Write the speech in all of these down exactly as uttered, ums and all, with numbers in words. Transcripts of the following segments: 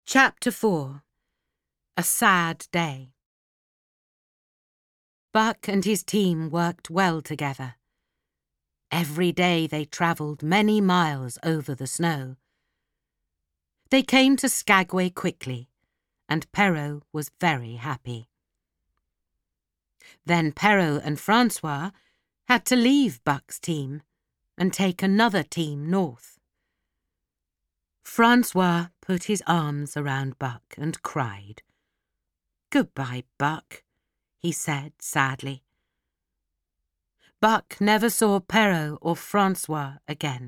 Chapter four. A Sad Day. Buck and his team worked well together. Every day they travelled many miles over the snow. They came to Skagway quickly, and Perrault was very happy. Then Perrault and Francois had to leave Buck's team and take another team north. Francois put his arms around Buck and cried. "Goodbye, Buck," he said sadly. Buck never saw Perrault or Francois again.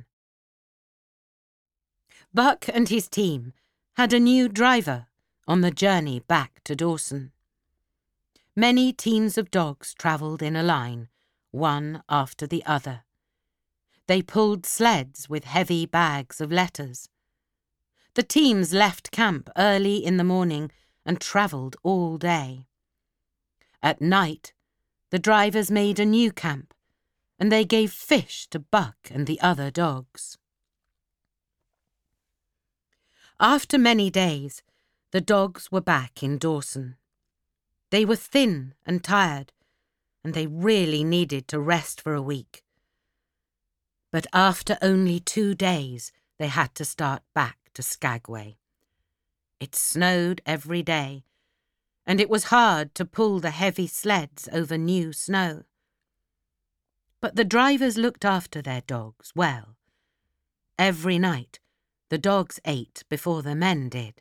Buck and his team had a new driver on the journey back to Dawson. Many teams of dogs travelled in a line, one after the other. They pulled sleds with heavy bags of letters. The teams left camp early in the morning and travelled all day. At night, the drivers made a new camp, and they gave fish to Buck and the other dogs. After many days, the dogs were back in Dawson. They were thin and tired, and they really needed to rest for a week. But after only two days, they had to start back to Skagway. It snowed every day, and it was hard to pull the heavy sleds over new snow. But the drivers looked after their dogs well. Every night, the dogs ate before the men did.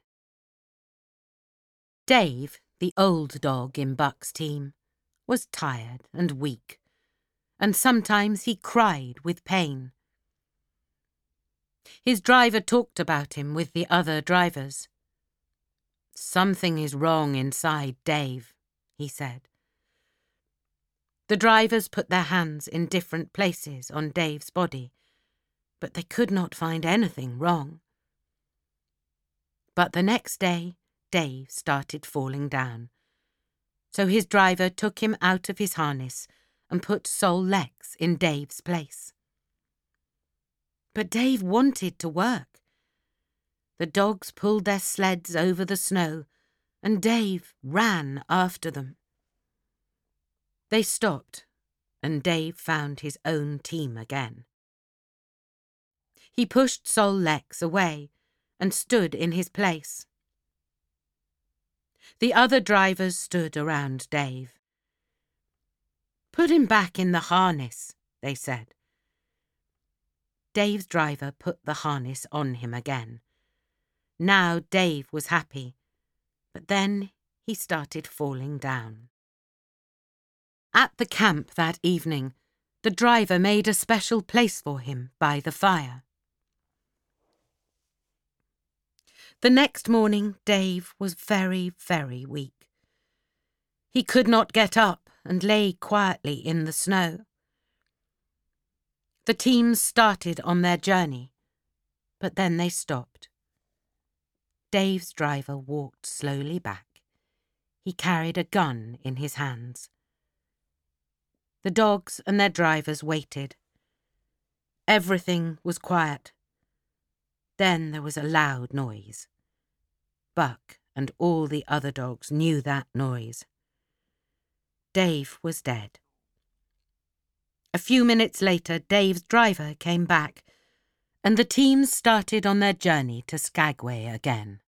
Dave, the old dog in Buck's team, was tired and weak, and sometimes he cried with pain. His driver talked about him with the other drivers. "Something is wrong inside Dave," he said. The drivers put their hands in different places on Dave's body, but they could not find anything wrong. But the next day, Dave started falling down, so his driver took him out of his harness and put Sol Leks in Dave's place. But Dave wanted to work. The dogs pulled their sleds over the snow, and Dave ran after them. They stopped, and Dave found his own team again. He pushed Sol Leks away and stood in his place. The other drivers stood around Dave. "Put him back in the harness," they said. Dave's driver put the harness on him again. Now Dave was happy, but then he started falling down. At the camp that evening, the driver made a special place for him by the fire. The next morning, Dave was very, very weak. He could not get up and lay quietly in the snow. The teams started on their journey, but then they stopped. Dave's driver walked slowly back. He carried a gun in his hands. The dogs and their drivers waited. Everything was quiet. Then there was a loud noise. Buck and all the other dogs knew that noise. Dave was dead. A few minutes later, Dave's driver came back, and the teams started on their journey to Skagway again.